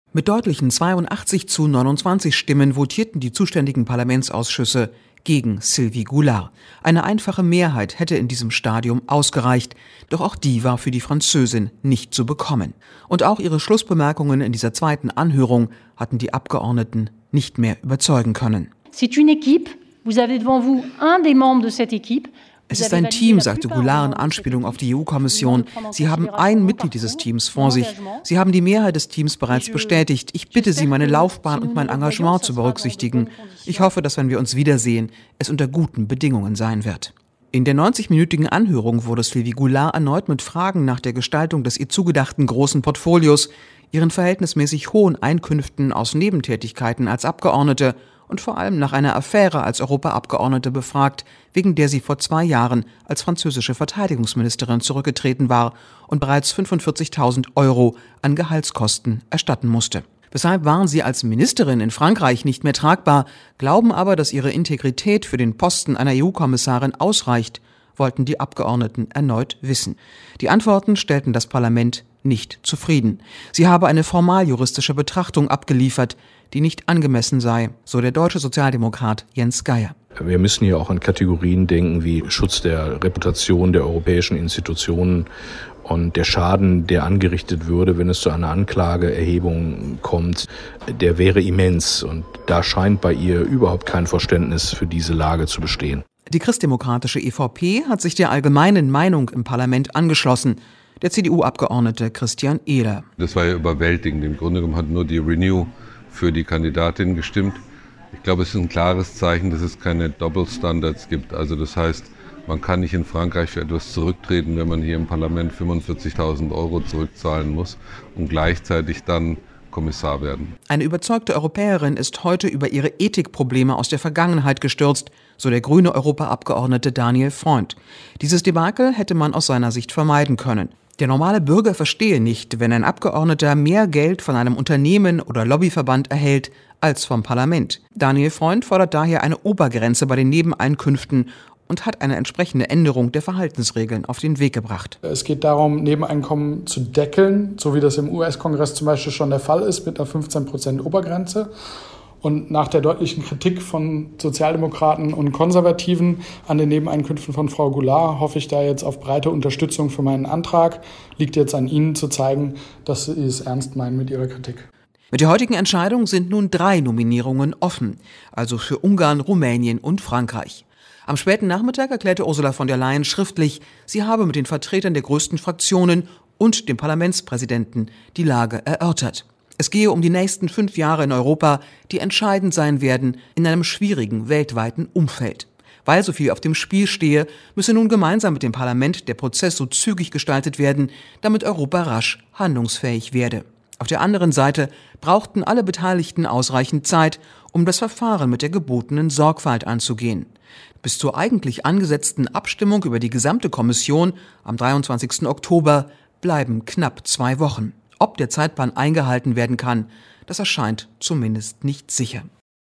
Mit deutlichen 82:29 Stimmen votierten die zuständigen Parlamentsausschüsse gegen Sylvie Goulard. Eine einfache Mehrheit hätte in diesem Stadium ausgereicht, doch auch die war für die Französin nicht zu bekommen. Und auch ihre Schlussbemerkungen in dieser zweiten Anhörung hatten die Abgeordneten nicht mehr überzeugen können. C'est une équipe, vous avez devant vous un des membres de cette équipe. Es ist ein Team, sagte Goulard in Anspielung auf die EU-Kommission. Sie haben ein Mitglied dieses Teams vor sich. Sie haben die Mehrheit des Teams bereits bestätigt. Ich bitte Sie, meine Laufbahn und mein Engagement zu berücksichtigen. Ich hoffe, dass, wenn wir uns wiedersehen, es unter guten Bedingungen sein wird. In der 90-minütigen Anhörung wurde Sylvie Goulard erneut mit Fragen nach der Gestaltung des ihr zugedachten großen Portfolios, ihren verhältnismäßig hohen Einkünften aus Nebentätigkeiten als Abgeordnete und vor allem nach einer Affäre als Europaabgeordnete befragt, wegen der sie vor 2 Jahren als französische Verteidigungsministerin zurückgetreten war und bereits 45.000 € an Gehaltskosten erstatten musste. Weshalb waren sie als Ministerin in Frankreich nicht mehr tragbar, glauben aber, dass ihre Integrität für den Posten einer EU-Kommissarin ausreicht, wollten die Abgeordneten erneut wissen. Die Antworten stellten das Parlament nicht zufrieden. Sie habe eine formaljuristische Betrachtung abgeliefert, die nicht angemessen sei, so der deutsche Sozialdemokrat Jens Geier. Wir müssen hier auch an Kategorien denken wie Schutz der Reputation der europäischen Institutionen und der Schaden, der angerichtet würde, wenn es zu einer Anklageerhebung kommt, der wäre immens. Und da scheint bei ihr überhaupt kein Verständnis für diese Lage zu bestehen. Die christdemokratische EVP hat sich der allgemeinen Meinung im Parlament angeschlossen. Der CDU-Abgeordnete Christian Ehler. Das war ja überwältigend. Im Grunde genommen hat nur die Renew für die Kandidatin gestimmt. Ich glaube, es ist ein klares Zeichen, dass es keine Doppelstandards gibt. Also das heißt, man kann nicht in Frankreich für etwas zurücktreten, wenn man hier im Parlament 45.000 € zurückzahlen muss und gleichzeitig dann Kommissar werden. Eine überzeugte Europäerin ist heute über ihre Ethikprobleme aus der Vergangenheit gestürzt, so der grüne Europaabgeordnete Daniel Freund. Dieses Debakel hätte man aus seiner Sicht vermeiden können. Der normale Bürger verstehe nicht, wenn ein Abgeordneter mehr Geld von einem Unternehmen oder Lobbyverband erhält als vom Parlament. Daniel Freund fordert daher eine Obergrenze bei den Nebeneinkünften und hat eine entsprechende Änderung der Verhaltensregeln auf den Weg gebracht. Es geht darum, Nebeneinkommen zu deckeln, so wie das im US-Kongress zum Beispiel schon der Fall ist, mit einer 15% Obergrenze. Und nach der deutlichen Kritik von Sozialdemokraten und Konservativen an den Nebeneinkünften von Frau Goulard hoffe ich da jetzt auf breite Unterstützung für meinen Antrag. Liegt jetzt an Ihnen zu zeigen, dass Sie es ernst meinen mit Ihrer Kritik. Mit der heutigen Entscheidung sind nun 3 Nominierungen offen, also für Ungarn, Rumänien und Frankreich. Am späten Nachmittag erklärte Ursula von der Leyen schriftlich, sie habe mit den Vertretern der größten Fraktionen und dem Parlamentspräsidenten die Lage erörtert. Es gehe um die nächsten 5 Jahre in Europa, die entscheidend sein werden in einem schwierigen weltweiten Umfeld. Weil so viel auf dem Spiel stehe, müsse nun gemeinsam mit dem Parlament der Prozess so zügig gestaltet werden, damit Europa rasch handlungsfähig werde. Auf der anderen Seite brauchten alle Beteiligten ausreichend Zeit, um das Verfahren mit der gebotenen Sorgfalt anzugehen. Bis zur eigentlich angesetzten Abstimmung über die gesamte Kommission am 23. Oktober bleiben knapp 2 Wochen. Ob der Zeitplan eingehalten werden kann, das erscheint zumindest nicht sicher.